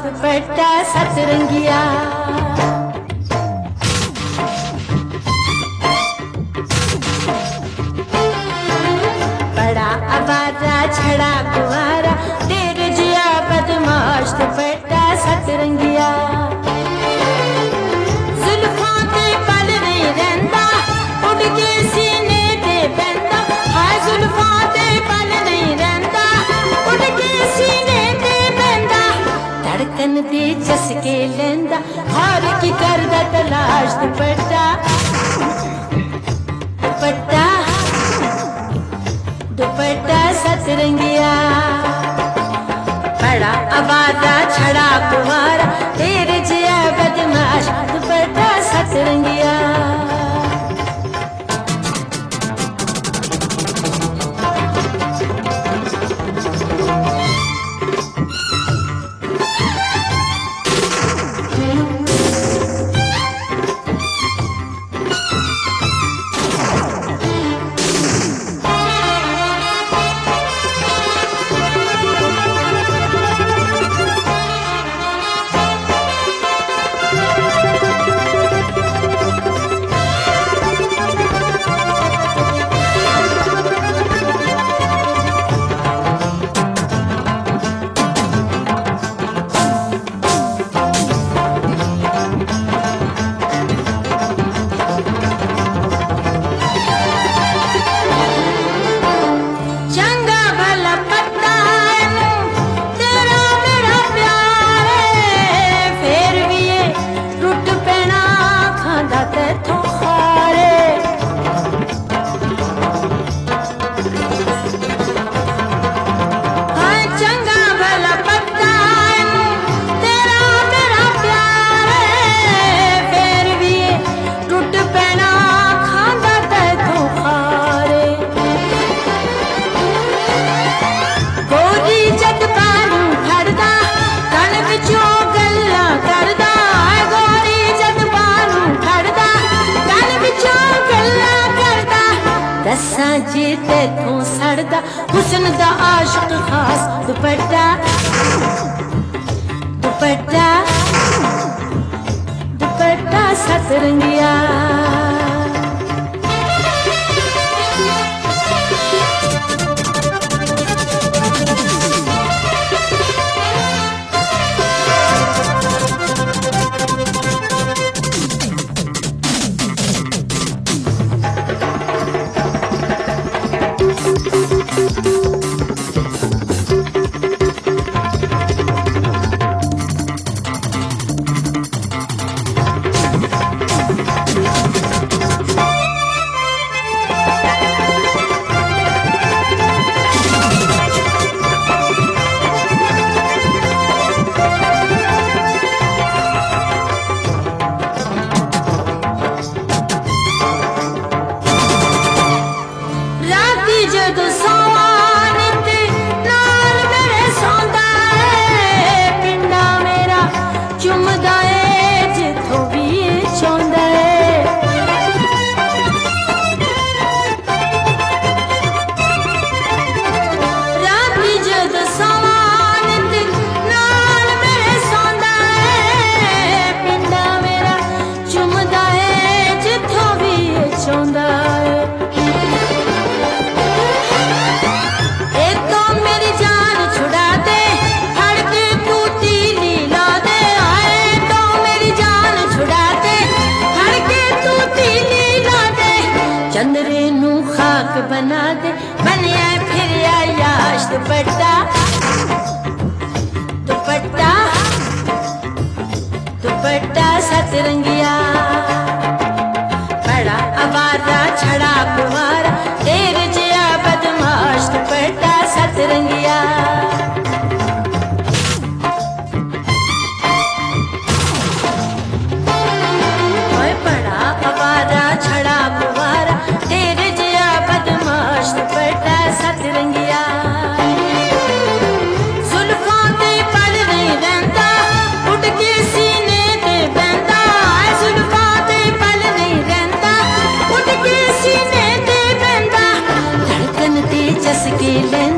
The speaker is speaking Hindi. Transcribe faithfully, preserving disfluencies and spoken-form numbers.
दुपट्टा सतरंगिया। बड़ा आवारा छड़ा कुंवारा तेरे जिया बदमाश दुपट्टा सतरंगिया। जुल्फां ते पल नहीं रहिंदा उड़ के सीने ते बहिंदा। हाय जुल्फां ते पल नहीं रहिंदा उड़ के सीने ते बहिंदा। धड़कन दे चसके लैंदा हार की करदा तलाश दुपट्टा दुपट्टा दुपट्टा सतरंगिया। बड़ा आवारा छड़ा कुंवारा तेरे जिया बदमाश दुपट्टा सतरंगिया। दसां जी तेथों सड़दा हुस्न दा आशिक खास दुपट्टा दुपट्टा दुपट्टा सतरंगिया। चंद्रे नू खाक बना दे बनया फिर याश दुपट्टा दुपट्टा दुपट्टा सतरंगिया। बड़ा आवारा छड़ा कुंवारा तेरे जिया बदमाश दुपट्टा सतरंगिया। बड़ा आवारा छड़ा कुंवारा तेरे जिया बदमाश दुपट्टा सतरंगिया। जुल्फां ते पल नहीं रहिंदा उड़ के सीने ते बहिंदा। जुल्फां ते पल नहीं रहिंदा उड़ के सीने ते बहिंदा। धड़कन ते चसके लैंदा